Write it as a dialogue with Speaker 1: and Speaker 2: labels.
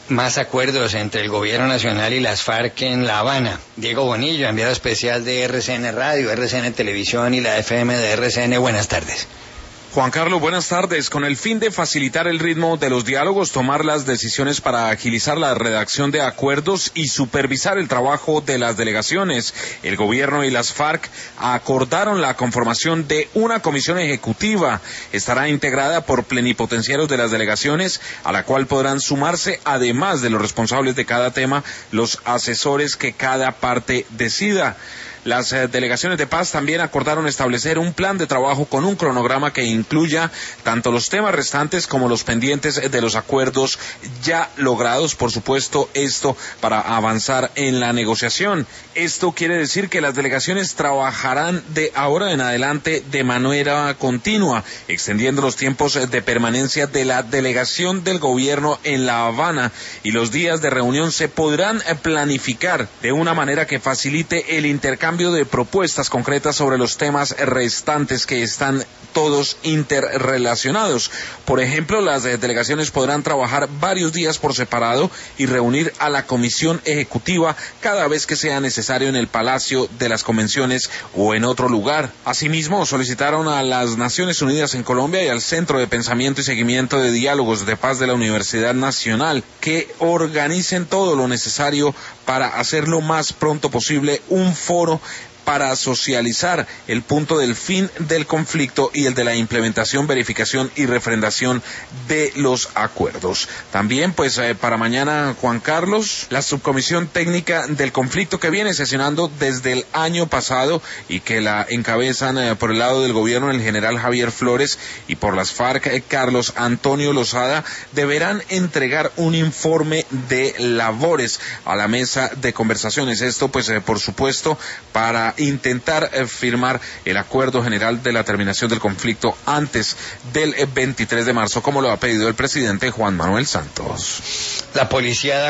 Speaker 1: más acuerdos entre el gobierno nacional y las FARC en La Habana. Diego Bonillo, enviado especial de RCN Radio, RCN Televisión y la FM de RCN. Buenas tardes.
Speaker 2: Juan Carlos, buenas tardes. Con el fin de facilitar el ritmo de los diálogos, tomar las decisiones para agilizar la redacción de acuerdos y supervisar el trabajo de las delegaciones, el gobierno y las FARC acordaron la conformación de una comisión ejecutiva. Estará integrada por plenipotenciarios de las delegaciones, a la cual podrán sumarse, además de los responsables de cada tema, los asesores que cada parte decida. Las delegaciones de paz también acordaron establecer un plan de trabajo con un cronograma que incluya tanto los temas restantes como los pendientes de los acuerdos ya logrados, por supuesto, esto para avanzar en la negociación. Esto quiere decir que las delegaciones trabajarán de ahora en adelante de manera continua, extendiendo los tiempos de permanencia de la delegación del gobierno en La Habana, y los días de reunión se podrán planificar de una manera que facilite el intercambio de propuestas concretas sobre los temas restantes que están todos interrelacionados. Por ejemplo, las delegaciones podrán trabajar varios días por separado y reunir a la comisión ejecutiva cada vez que sea necesario en el Palacio de las Convenciones o en otro lugar. Asimismo, solicitaron a las Naciones Unidas en Colombia y al Centro de Pensamiento y Seguimiento de Diálogos de Paz de la Universidad Nacional que organicen todo lo necesario para hacer lo más pronto posible un foro para socializar el punto del fin del conflicto y el de la implementación, verificación y refrendación de los acuerdos. También, para mañana, Juan Carlos, la subcomisión técnica del conflicto que viene sesionando desde el año pasado y que la encabezan por el lado del gobierno el general Javier Flores y por las FARC Carlos Antonio Lozada, deberán entregar un informe de labores a la mesa de conversaciones. Esto, por supuesto, para intentar firmar el acuerdo general de la terminación del conflicto antes del 23 de marzo, como lo ha pedido el presidente Juan Manuel Santos.
Speaker 1: La policía da